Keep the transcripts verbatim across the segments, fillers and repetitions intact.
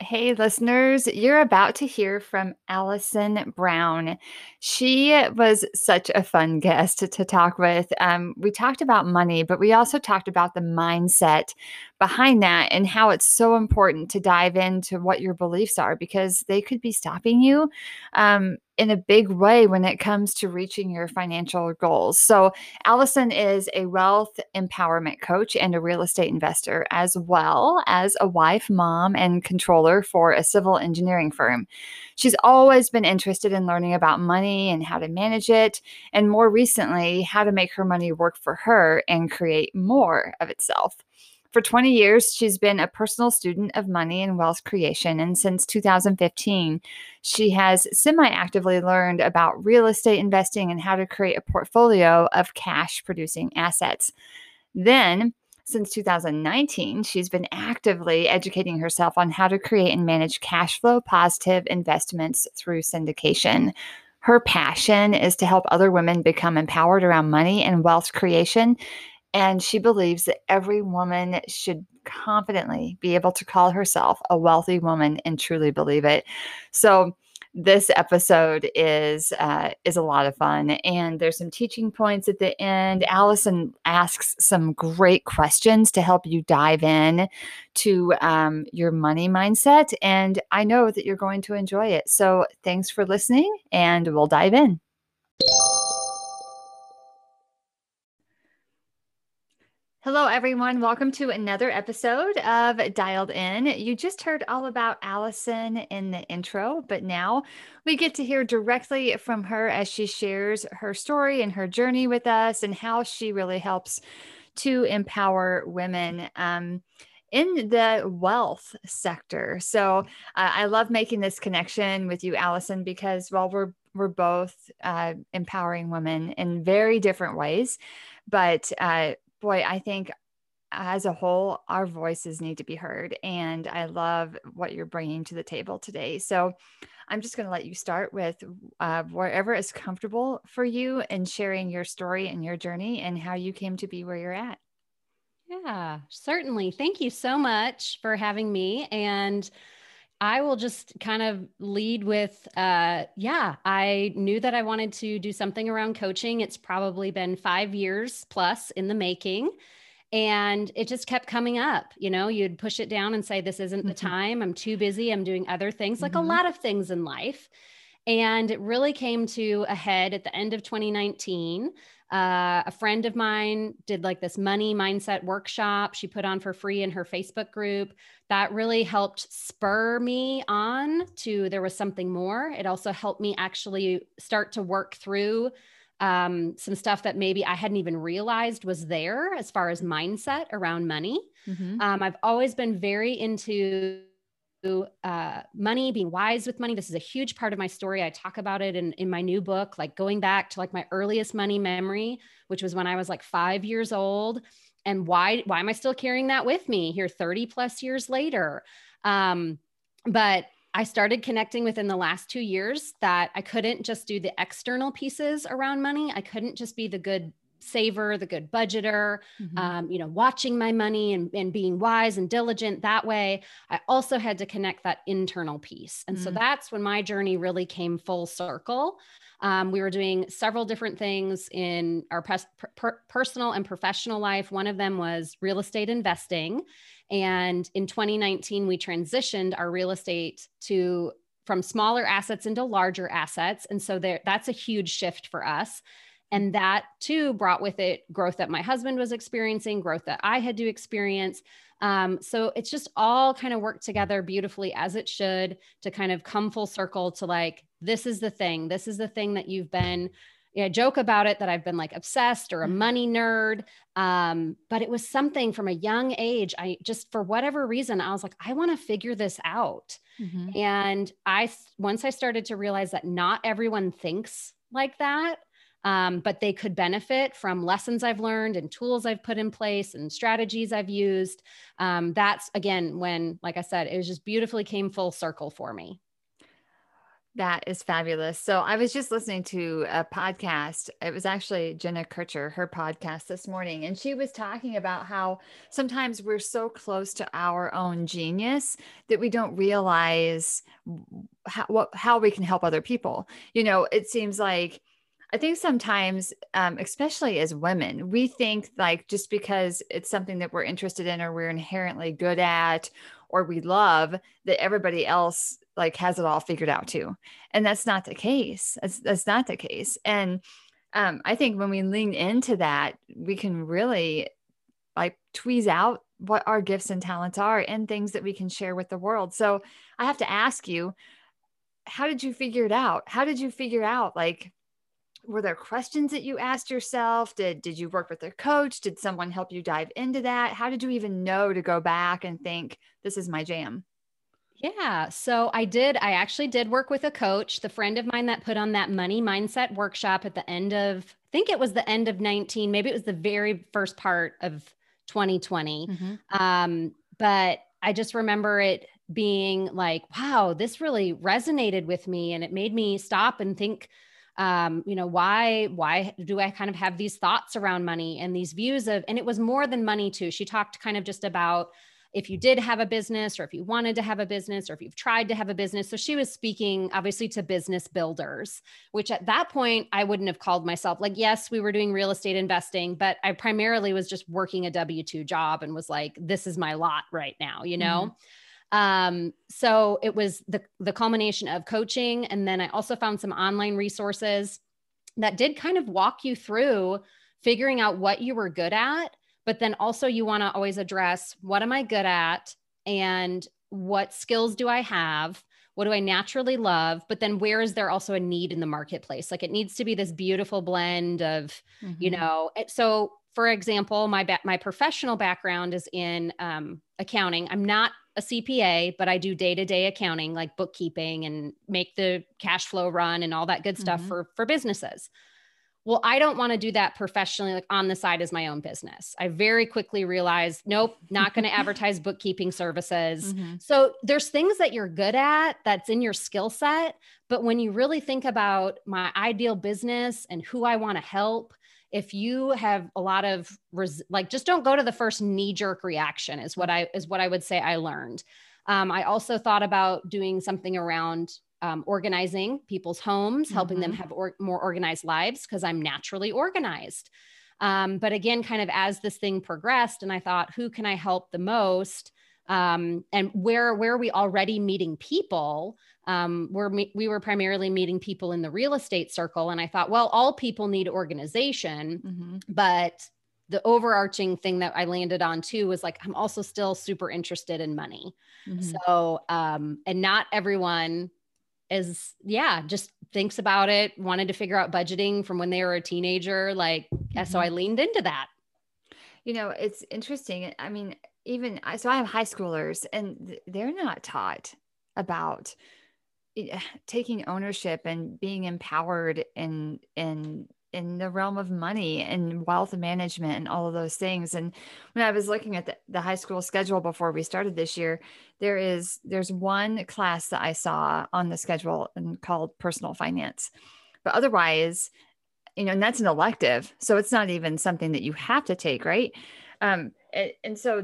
Hey, listeners, you're about to hear from Allison Brown. She was such a fun guest to, to talk with. Um, we talked about money, but we also talked about the mindset behind that and how it's so important to dive into what your beliefs are because they could be stopping you um, in a big way when it comes to reaching your financial goals. So, Allison is a wealth empowerment coach and a real estate investor, as well as a wife, mom, and controller for a civil engineering firm. She's always been interested in learning about money and how to manage it, and more recently, how to make her money work for her and create more of itself. For twenty years, she's been a personal student of money and wealth creation. And since two thousand fifteen, she has semi actively learned about real estate investing and how to create a portfolio of cash producing assets. Then, since two thousand nineteen, she's been actively educating herself on how to create and manage cash flow positive investments through syndication. Her passion is to help other women become empowered around money and wealth creation, and she believes that every woman should confidently be able to call herself a wealthy woman and truly believe it. So, this episode is uh, is a lot of fun, and there's some teaching points at the end. Allison asks some great questions to help you dive in to um, your money mindset, and I know that you're going to enjoy it. So, thanks for listening, and we'll dive in. Hello, everyone. Welcome to another episode of Dialed In. You just heard all about Allison in the intro, but now we get to hear directly from her as she shares her story and her journey with us and how she really helps to empower women um, in the wealth sector. So uh, I love making this connection with you, Allison, because while we're we're both uh, empowering women in very different ways, but uh, boy, I think as a whole, our voices need to be heard. And I love what you're bringing to the table today. So I'm just going to let you start with uh, wherever is comfortable for you and sharing your story and your journey and how you came to be where you're at. Yeah, certainly. Thank you so much for having me. And I will just kind of lead with, uh, yeah, I knew that I wanted to do something around coaching. It's probably been five years plus in the making. And it just kept coming up. You know, you'd push it down and say, this isn't the time. I'm too busy. I'm doing other things, like a Mm-hmm. lot of things in life. And it really came to a head at the end of twenty nineteen. Uh, a friend of mine did like this money mindset workshop she put on for free in her Facebook group. That really helped spur me on to there was something more. It also helped me actually start to work through um, some stuff that maybe I hadn't even realized was there as far as mindset around money. Mm-hmm. Um, I've always been very into uh, money, being wise with money. This is a huge part of my story. I talk about it in, in my new book, like going back to like my earliest money memory, which was when I was like five years old. And why, why am I still carrying that with me here thirty plus years later? Um, but I started connecting within the last two years that I couldn't just do the external pieces around money. I couldn't just be the good saver, the good budgeter, Mm-hmm. um, you know, watching my money and, and being wise and diligent that way. I also had to connect that internal piece. And mm-hmm. so that's when my journey really came full circle. Um, we were doing several different things in our pers- per- personal and professional life. One of them was real estate investing. And in twenty nineteen, we transitioned our real estate to from smaller assets into larger assets. And so there, that's a huge shift for us. And that too brought with it growth that my husband was experiencing, growth that I had to experience. Um, so it's just all kind of worked together beautifully as it should to kind of come full circle to like, this is the thing. This is the thing that you've been, you know, joke about it that I've been like obsessed or a money nerd. Um, but it was something from a young age. I just, for whatever reason, I was like, I want to figure this out. Mm-hmm. And I, once I started to realize that not everyone thinks like that, Um, but they could benefit from lessons I've learned and tools I've put in place and strategies I've used. Um, that's again, when, like I said, it was just beautifully came full circle for me. That is fabulous. So I was just listening to a podcast. It was actually Jenna Kutcher, her podcast this morning, and she was talking about how sometimes we're so close to our own genius that we don't realize how what, how we can help other people. You know, it seems like I think sometimes, um, especially as women, we think like just because it's something that we're interested in or we're inherently good at or we love, that everybody else like has it all figured out too. And that's not the case. That's, that's not the case. And um, I think when we lean into that, we can really like tweeze out what our gifts and talents are and things that we can share with the world. So I have to ask you, how did you figure it out? How did you figure out like, were there questions that you asked yourself? Did did you work with a coach? Did someone help you dive into that? How did you even know to go back and think, this is my jam? Yeah. So I did, I actually did work with a coach, the friend of mine that put on that money mindset workshop at the end of, I think it was the end of nineteen, maybe it was the very first part of twenty twenty. Mm-hmm. Um, but I just remember it being like, wow, this really resonated with me. And it made me stop and think, um, you know, why, why do I kind of have these thoughts around money and these views of, and it was more than money too. She talked kind of just about if you did have a business or if you wanted to have a business or if you've tried to have a business. So she was speaking obviously to business builders, which at that point I wouldn't have called myself. Like, yes, we were doing real estate investing, but I primarily was just working a W two job and was like, this is my lot right now, you know? Mm-hmm. Um, so it was the, the culmination of coaching. And then I also found some online resources that did kind of walk you through figuring out what you were good at. But then also you want to always address, what am I good at? And what skills do I have? What do I naturally love? But then where is there also a need in the marketplace? Like it needs to be this beautiful blend of, mm-hmm. you know, so for example, my, ba- my professional background is in um, accounting. I'm not a C P A, but I do day-to-day accounting, like bookkeeping and make the cash flow run and all that good stuff mm-hmm. for, for businesses. Well, I don't want to do that professionally, like on the side as my own business. I very quickly realized, nope, not going to advertise bookkeeping services. Mm-hmm. So there's things that you're good at that's in your skill set. But when you really think about my ideal business and who I want to help, if you have a lot of res- like, just don't go to the first knee jerk reaction is what I, is what I would say I learned. Um, I also thought about doing something around Um, organizing people's homes, helping mm-hmm. them have or- more organized lives because I'm naturally organized. Um, but again, kind of as this thing progressed and I thought, who can I help the most? Um, and where, where are we already meeting people? Um, we're, we were primarily meeting people in the real estate circle. And I thought, well, all people need organization, mm-hmm. but the overarching thing that I landed on too was like, I'm also still super interested in money. Mm-hmm. So, um, and not everyone is, yeah, just thinks about it, wanted to figure out budgeting from when they were a teenager. Like, mm-hmm. so I leaned into that. You know, it's interesting. I mean, even, so I have high schoolers and they're not taught about taking ownership and being empowered in, in, in the realm of money and wealth management and all of those things. And when I was looking at the, the high school schedule before we started this year, there is, there's one class that I saw on the schedule and called personal finance, but otherwise, you know, and that's an elective. So it's not even something that you have to take. Right. Um, and, and so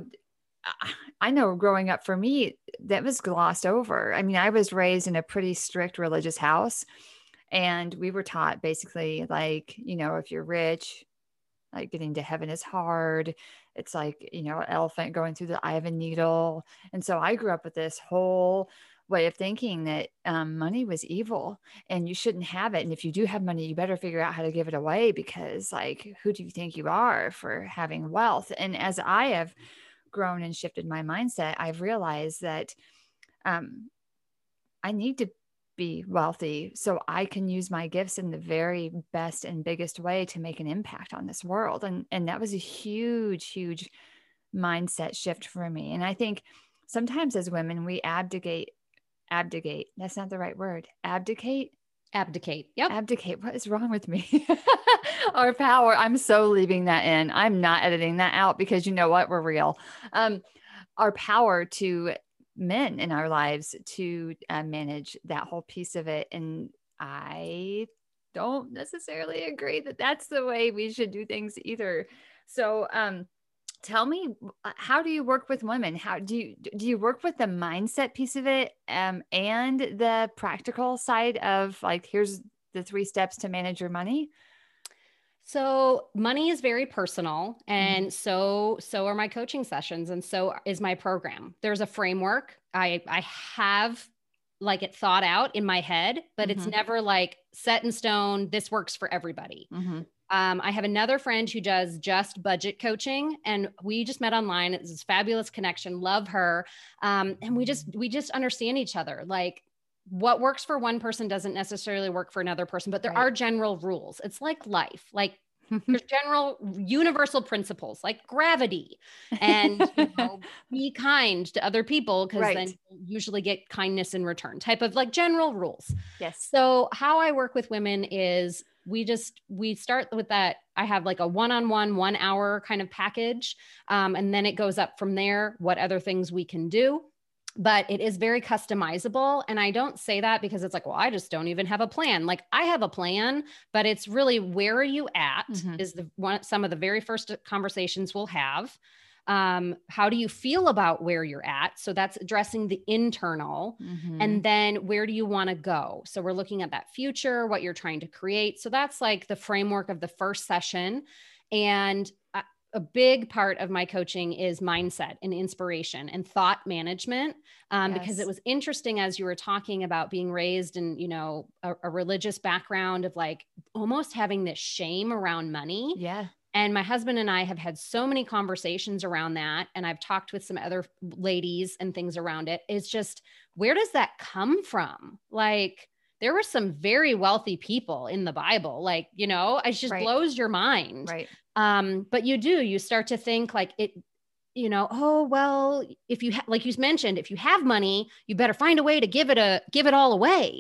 I know growing up for me, that was glossed over. I mean, I was raised in a pretty strict religious house. And we were taught basically like, you know, if you're rich, like getting to heaven is hard. It's like, you know, an elephant going through the eye of a needle. And so I grew up with this whole way of thinking that um, money was evil and you shouldn't have it. And if you do have money, you better figure out how to give it away because like, who do you think you are for having wealth? And as I have grown and shifted my mindset, I've realized that um, I need to be wealthy so I can use my gifts in the very best and biggest way to make an impact on this world. And, and that was a huge, huge mindset shift for me. And I think sometimes as women, we abdicate, abdicate. That's not the right word. Abdicate. Abdicate. Yep. Abdicate. What is wrong with me? Our power. I'm so leaving that in. I'm not editing that out because you know what? We're real. Um, our power to men in our lives to uh, manage that whole piece of it. And I don't necessarily agree that that's the way we should do things either. So, um, tell me, how do you work with women? How do you do you work with the mindset piece of it, um, and the practical side of like, here's the three steps to manage your money? So money is very personal, Mhm. and so so are my coaching sessions, and so is my program. There's a framework. I I have like it thought out in my head, but it's Mhm. never like set in stone. This works for everybody. Mhm. Um, I have another friend who does just budget coaching, and we just met online. It's this fabulous connection. Love her, um, and we just we just understand each other. Like what works for one person doesn't necessarily work for another person, but there Right. are general rules. It's like life. Like there's general universal principles like gravity, and you know, be kind to other people because then Right. you usually get kindness in return, type of like general rules. Yes. So how I work with women is we just we start with that. I have like a one-on-one one hour kind of package, um, and then it goes up from there, what other things we can do. But it is very customizable. And I don't say that because it's like, well, I just don't even have a plan. Like I have a plan, but it's really where are you at Mhm. is the one, some of the very first conversations we'll have. Um, how do you feel about where you're at? So that's addressing the internal. Mhm. And then where do you want to go? So we're looking at that future, what you're trying to create. So that's like the framework of the first session. And I, a big part of my coaching is mindset and inspiration and thought management, um, because it Yes. was interesting as you were talking about being raised in, you know, a, a religious background of like almost having this shame around money. Yeah. And my husband and I have had so many conversations around that. And I've talked with some other ladies and things around it. It's just, where does that come from? Like, there were some very wealthy people in the Bible. Like, you know, it just Right. blows your mind. Right. Um, but you do, you start to think like it, you know, oh, well, if you, ha- like you mentioned, if you have money, you better find a way to give it a, give it all away.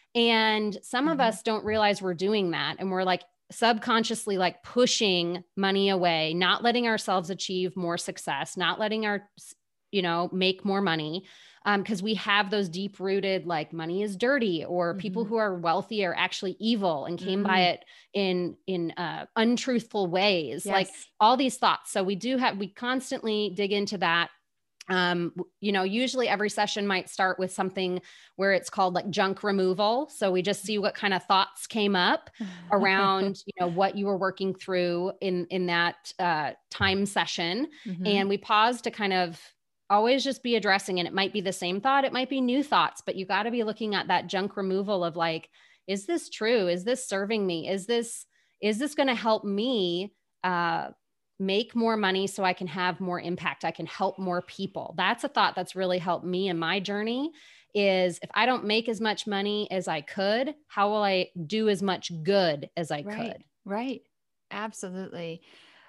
And some of Mhm. us don't realize we're doing that. And we're like subconsciously like pushing money away, not letting ourselves achieve more success, not letting our, you know, make more money. Um, because we have those deep rooted, like money is dirty, or people Mhm. who are wealthy are actually evil and came by Mm. it in, in uh, untruthful ways, like Yes. all these thoughts. So we do have, we constantly dig into that. Um, you know, usually every session might start with something where it's called like junk removal. So we just see what kind of thoughts came up around, you know, what you were working through in in that uh, time session, Mhm. and we pause to kind of always just be addressing. And it might be the same thought, it might be new thoughts, but you got to be looking at that junk removal of like, is this true? Is this serving me? Is this is this going to help me? Uh, make more money so I can have more impact. I can help more people. That's a thought that's really helped me in my journey is if I don't make as much money as I could, how will I do as much good as I Right. could? Right. Absolutely.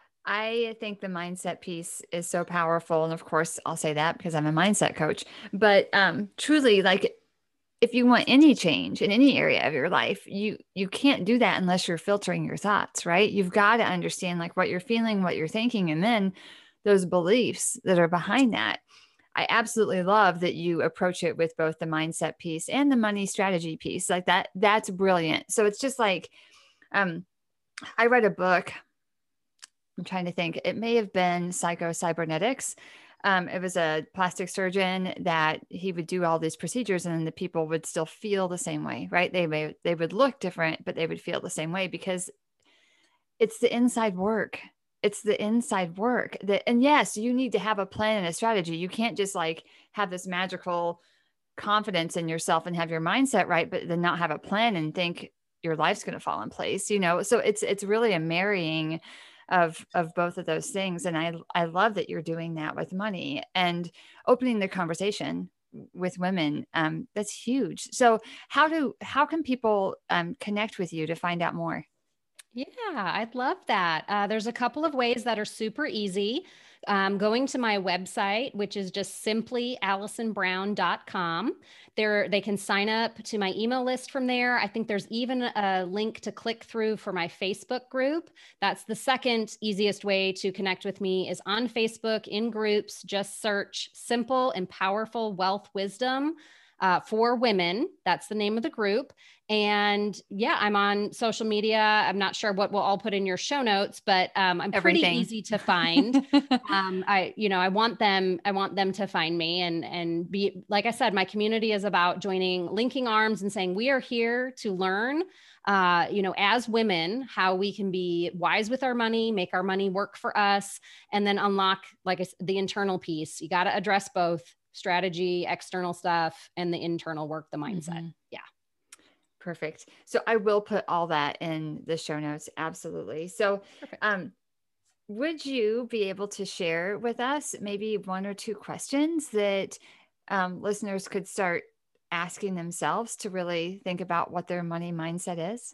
I think the mindset piece is so powerful. And of course, I'll say that because I'm a mindset coach. But um, truly, like if you want any change in any area of your life, you you can't do that unless you're filtering your thoughts, right? You've got to understand like what you're feeling, what you're thinking, and then those beliefs that are behind that. I absolutely love that you approach it with both the mindset piece and the money strategy piece. Like that, that's brilliant. So it's just like um I read a book. I'm trying to think. It may have been Psycho Cybernetics. Um, it was a plastic surgeon that he would do all these procedures, and then the people would still feel the same way, right? They may they would look different, but they would feel the same way because it's the inside work. It's the inside work that, and yes, you need to have a plan and a strategy. You can't just like have this magical confidence in yourself and have your mindset right, but then not have a plan and think your life's going to fall in place, you know? So it's, it's really a marrying of, of both of those things. And I, I love that you're doing that with money and opening the conversation with women. Um, that's huge. So how do, how can people um, connect with you to find out more? Yeah, I'd love that. Uh, there's a couple of ways that are super easy. Um, going to my website, which is just simply allison brown dot com. There, they can sign up to my email list from there. I think there's even a link to click through for my Facebook group. That's the second easiest way to connect with me is on Facebook in groups. Just search Simple and Powerful Wealth Wisdom uh, for Women. That's the name of the group. And yeah, I'm on social media. I'm not sure what we'll all put in your show notes, but um, I'm pretty Everything. easy to find. um, I, you know, I want them, I want them to find me and, and be, like I said, my community is about joining, linking arms and saying, we are here to learn, uh, you know, as women, how we can be wise with our money, make our money work for us, and then unlock, like I said, the internal piece. You got to address both strategy, external stuff, and the internal work, the mindset. Mm-hmm. Yeah. Perfect. So I will put all that in the show notes. Absolutely. So, Perfect. um, would you be able to share with us maybe one or two questions that um, listeners could start asking themselves to really think about what their money mindset is?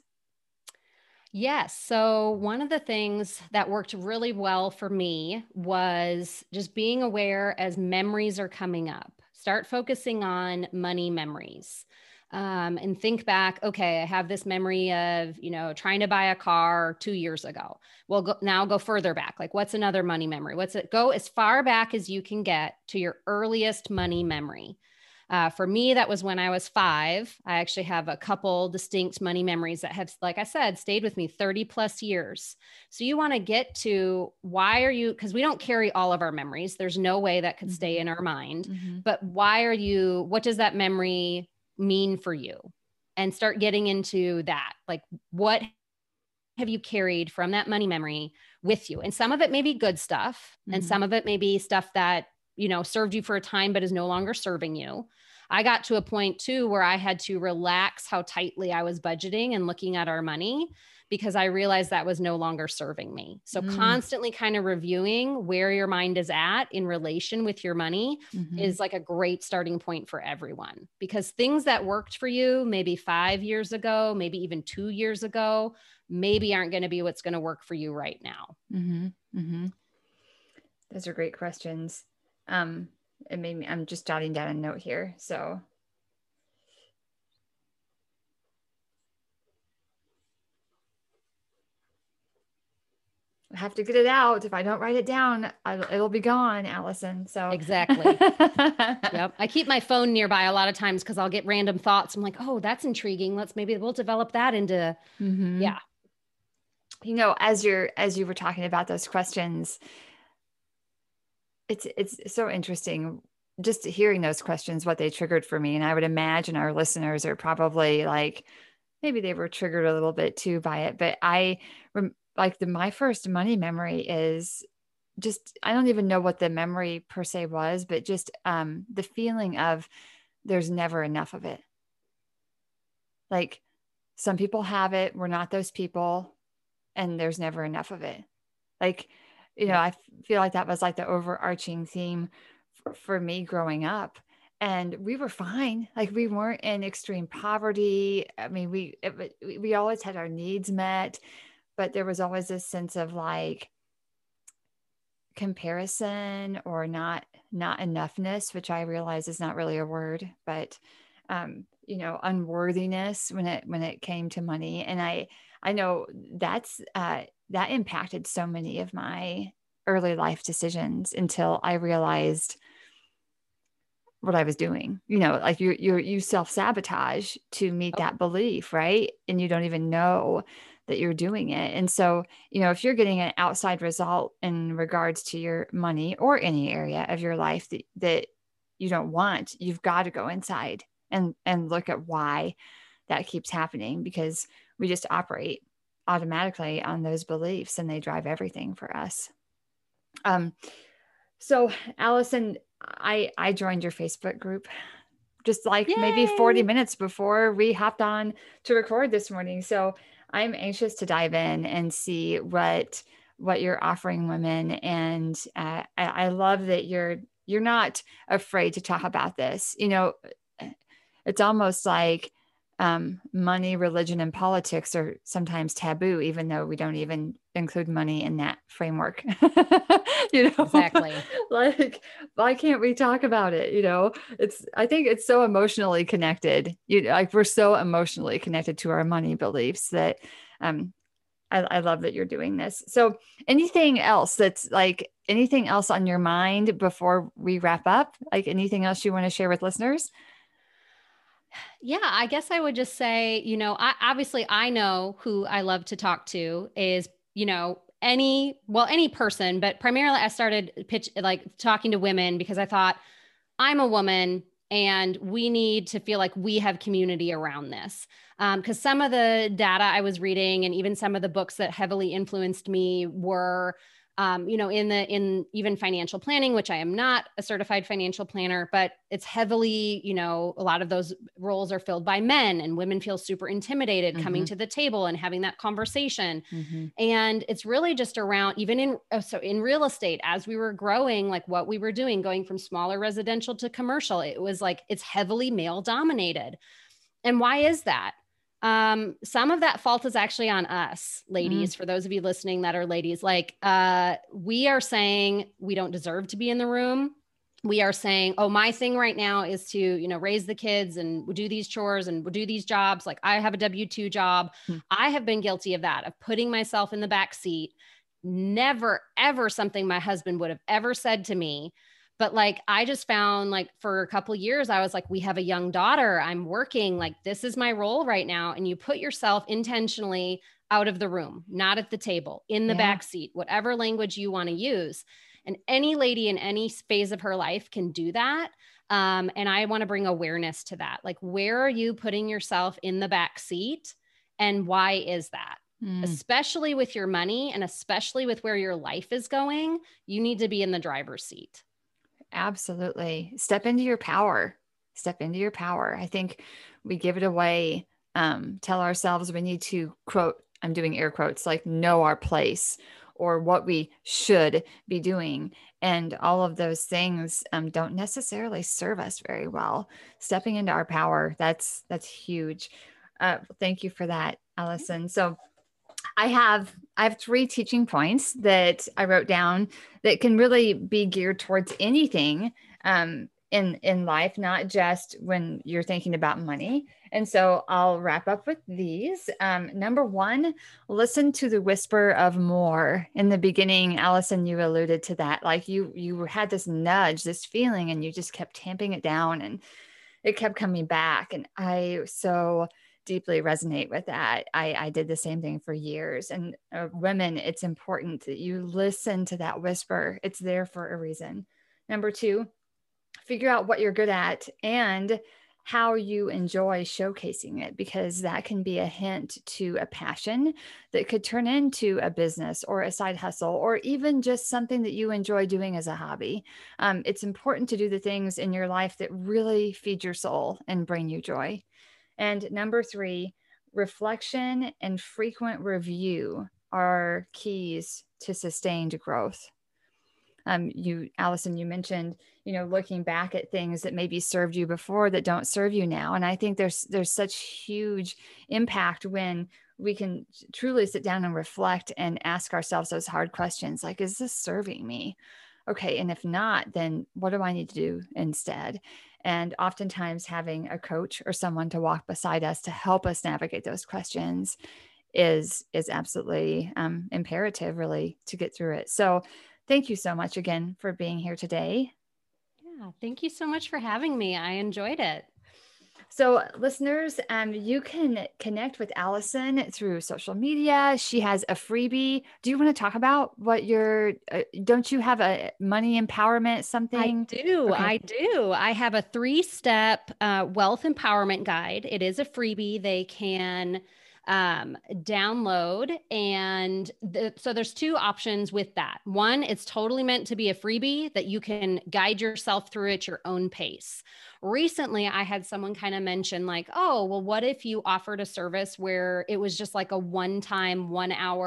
Yes. So one of the things that worked really well for me was just being aware as memories are coming up. Start focusing on money memories. Um, and think back, okay, I have this memory of, you know, trying to buy a car two years ago. Well, go, now go further back. Like, what's another money memory? What's it? Go as far back as you can get to your earliest money memory. Uh, for me, that was when I was five. I actually have a couple distinct money memories that have, like I said, stayed with me thirty plus years. So you want to get to why are you, because we don't carry all of our memories. There's no way that could mm-hmm. stay in our mind. Mm-hmm. But why are you, what does that memory mean for you? And start getting into that. Like, what have you carried from that money memory with you? And some of it may be good stuff. Mm-hmm. And some of it may be stuff that, you know, served you for a time, but is no longer serving you. I got to a point too, where I had to relax how tightly I was budgeting and looking at our money, because I realized that was no longer serving me. So mm. constantly kind of reviewing where your mind is at in relation with your money mm-hmm. is like a great starting point for everyone, because things that worked for you maybe five years ago, maybe even two years ago, maybe aren't going to be what's going to work for you right now. Mm-hmm. Mm-hmm. Those are great questions. Um, it made me, I'm just jotting down a note here. So I have to get it out. If I don't write it down, I, it'll be gone, Allison. So exactly. Yep. I keep my phone nearby a lot of times because I'll get random thoughts. I'm like, oh, that's intriguing. Let's maybe we'll develop that into, mm-hmm. yeah. You know, as you're, as you were talking about those questions, it's, it's so interesting just hearing those questions, what they triggered for me. And I would imagine our listeners are probably like, maybe they were triggered a little bit too by it. But I like the, my first money memory is just, I don't even know what the memory per se was, but just um, the feeling of there's never enough of it. Like some people have it, we're not those people, and there's never enough of it. Like, you know, I feel like that was like the overarching theme for, for me growing up. And we were fine. Like we weren't in extreme poverty. I mean, we, it, we always had our needs met, but there was always this sense of like comparison or not, not enoughness, which I realize is not really a word, but, um, you know, unworthiness when it, when it came to money. And I, I know that's, uh, that impacted so many of my early life decisions until I realized what I was doing. You know, like you, you, you self-sabotage to meet that belief, right? And you don't even know that you're doing it. And so, you know, if you're getting an outside result in regards to your money or any area of your life that, that you don't want, you've got to go inside and, and look at why that keeps happening, because we just operate automatically on those beliefs and they drive everything for us. Um, so Allison, I, I joined your Facebook group just like Yay! maybe forty minutes before we hopped on to record this morning. So I'm anxious to dive in and see what, what you're offering women. And uh, I, I love that you're, you're not afraid to talk about this. You know, it's almost like, um, money, religion, and politics are sometimes taboo, even though we don't even include money in that framework. You know, Exactly. like, why can't we talk about it? You know, it's, I think it's so emotionally connected. You know, like we're so emotionally connected to our money beliefs that, um, I, I love that you're doing this. So, anything else that's like anything else on your mind before we wrap up? Like anything else you want to share with listeners? Yeah, I guess I would just say, you know, I obviously I know who I love to talk to is, you know, any, well, any person, but primarily I started pitch like talking to women because I thought I'm a woman and we need to feel like we have community around this. Because um, some of the data I was reading and even some of the books that heavily influenced me were, um, you know, in the in even financial planning, which I am not a certified financial planner, but it's heavily, you know, a lot of those roles are filled by men, and women feel super intimidated coming Mm-hmm. to the table and having that conversation. Mm-hmm. And it's really just around, even in, oh, so in real estate, as we were growing, like what we were doing, going from smaller residential to commercial, it was like, it's heavily male dominated. And why is that? Um, some of that fault is actually on us, Mm-hmm. ladies. For those of you listening that are ladies, like, uh, we are saying we don't deserve to be in the room. We are saying, oh, my thing right now is to, you know, raise the kids and do these chores and do these jobs. Like I have a W two job. I have been guilty of that, of putting myself in the back seat. Never, ever something my husband would have ever said to me. But like, I just found like for a couple of years, I was like, we have a young daughter. I'm working. Like, this is my role right now. And you put yourself intentionally out of the room, not at the table, in the Yeah. back seat, whatever language you want to use. And any lady in any phase of her life can do that. Um, and I want to bring awareness to that. Like, where are you putting yourself in the back seat? And why is that? Mm. Especially with your money and especially with where your life is going, you need to be in the driver's seat. Absolutely. Step into your power. Step into your power. I think we give it away. Um, tell ourselves we need to quote, I'm doing air quotes, like know our place or what we should be doing. And all of those things um, don't necessarily serve us very well. Stepping into our power, that's that's huge. Uh, thank you for that, Allison. So I have I have three teaching points that I wrote down that can really be geared towards anything um, in in life, not just when you're thinking about money. And so I'll wrap up with these. Um, number one, listen to the whisper of more. In the beginning, Allison, you alluded to that. Like you you had this nudge, this feeling, and you just kept tamping it down, and it kept coming back. And I so deeply resonate with that. I, I did the same thing for years. And uh, women, it's important that you listen to that whisper. It's there for a reason. Number two, figure out what you're good at and how you enjoy showcasing it, because that can be a hint to a passion that could turn into a business or a side hustle, or even just something that you enjoy doing as a hobby. Um, it's important to do the things in your life that really feed your soul and bring you joy. And number three, reflection and frequent review are keys to sustained growth. Um, you, Allison, you mentioned, you know, looking back at things that maybe served you before that don't serve you now. And I think there's there's such huge impact when we can truly sit down and reflect and ask ourselves those hard questions, like, is this serving me? Okay, and if not, then what do I need to do instead? And oftentimes having a coach or someone to walk beside us to help us navigate those questions is is absolutely um, imperative, really, to get through it. So thank you so much again for being here today. Yeah, thank you so much for having me. I enjoyed it. So, listeners, um, you can connect with Allison through social media. She has a freebie. Do you want to talk about what your, uh, don't you have a money empowerment I something? do. Okay. I do. I have a three step uh, wealth empowerment guide. It is a freebie. They can um, download. And the, so there's two options with that. One, it's totally meant to be a freebie that you can guide yourself through at your own pace. Recently, I had someone kind of mention, like, oh, well, what if you offered a service where it was just like a one time, one hour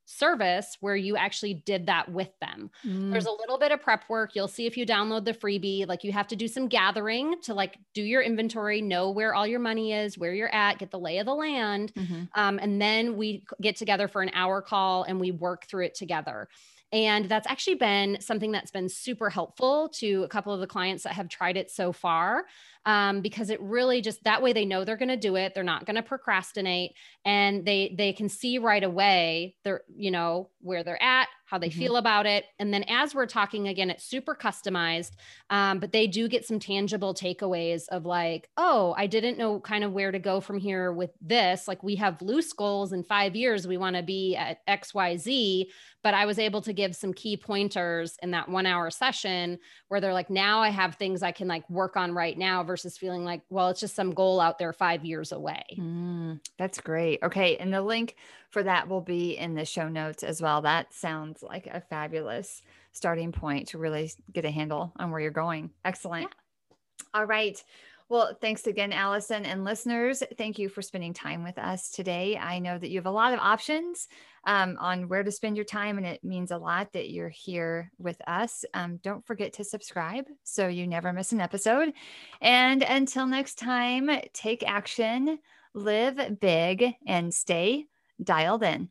service where you actually did that with them. Mm. There's a little bit of prep work. You'll see if you download the freebie, like you have to do some gathering to like do your inventory, know where all your money is, where you're at, get the lay of the land. Mm-hmm. Um, and then we get together for an hour call and we work through it together. And that's actually been something that's been super helpful to a couple of the clients that have tried it so far, um, because it really just, that way they know they're going to do it. They're not going to procrastinate, and they, they can see right away they're, you know, where they're at, how they mm-hmm. feel about it. And then as we're talking again, it's super customized, um, but they do get some tangible takeaways of like, oh, I didn't know kind of where to go from here with this. Like we have loose goals in five years. We want to be at X, Y, Z, but I was able to give some key pointers in that one hour session where they're like, now I have things I can like work on right now versus feeling like, well, it's just some goal out there five years away. Mm, that's great. Okay. And the link for that will be in the show notes as well. That sounds like a fabulous starting point to really get a handle on where you're going. Excellent. Yeah. All right. Well, thanks again, Allison, and listeners. Thank you for spending time with us today. I know that you have a lot of options um, on where to spend your time, and it means a lot that you're here with us. Um, don't forget to subscribe so you never miss an episode. And until next time, take action, live big, and stay dialed in.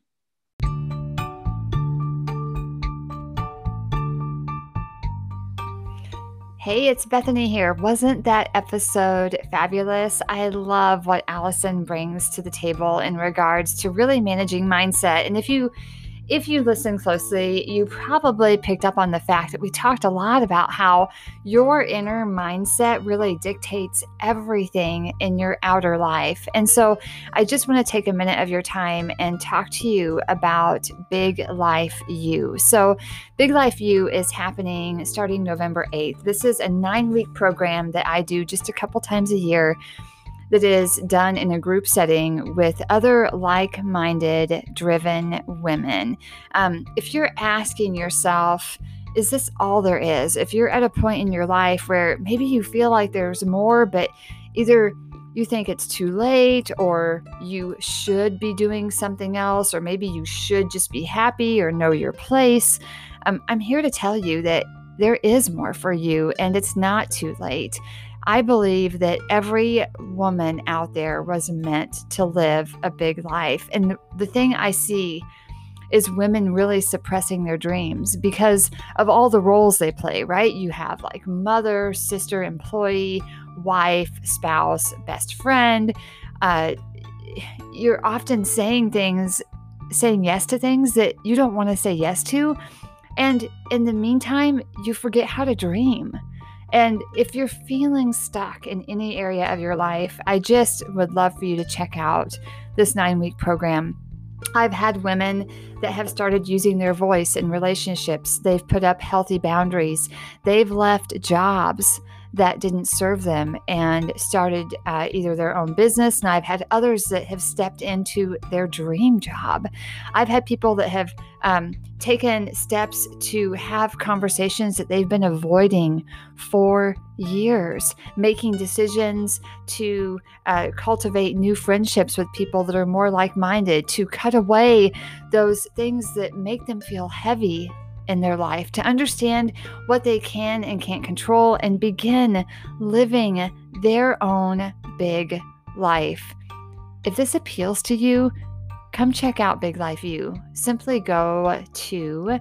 Hey, it's Bethany here. Wasn't that episode fabulous? I love what Allison brings to the table in regards to really managing mindset. And if you If you listen closely, you probably picked up on the fact that we talked a lot about how your inner mindset really dictates everything in your outer life. And so I just want to take a minute of your time and talk to you about Big Life You. So Big Life You is happening starting November eighth. This is a nine-week program that I do just a couple times a year that is done in a group setting with other like-minded, driven women. Um, if you're asking yourself, is this all there is? If you're at a point in your life where maybe you feel like there's more, but either you think it's too late, or you should be doing something else, or maybe you should just be happy or know your place, um, I'm here to tell you that there is more for you, and it's not too late. I believe that every woman out there was meant to live a big life. And the thing I see is women really suppressing their dreams because of all the roles they play, right? You have like mother, sister, employee, wife, spouse, best friend. Uh, you're often saying things, saying yes to things that you don't want to say yes to. And in the meantime, you forget how to dream. And if you're feeling stuck in any area of your life, I just would love for you to check out this nine-week program. I've had women that have started using their voice in relationships. They've put up healthy boundaries. They've left jobs that didn't serve them and started uh, either their own business. And I've had others that have stepped into their dream job. I've had people that have um, taken steps to have conversations that they've been avoiding for years, making decisions to uh, cultivate new friendships with people that are more like-minded, to cut away those things that make them feel heavy in their life, to understand what they can and can't control and begin living their own big life. If this appeals to you, come check out Big Life You. Simply go to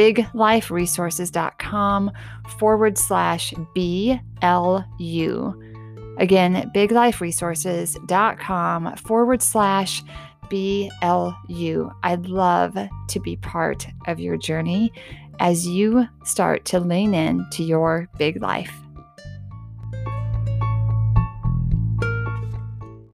bigliferesources.com forward slash BLU. Again, bigliferesources.com forward slash B L U. I'd love to be part of your journey as you start to lean in to your big life.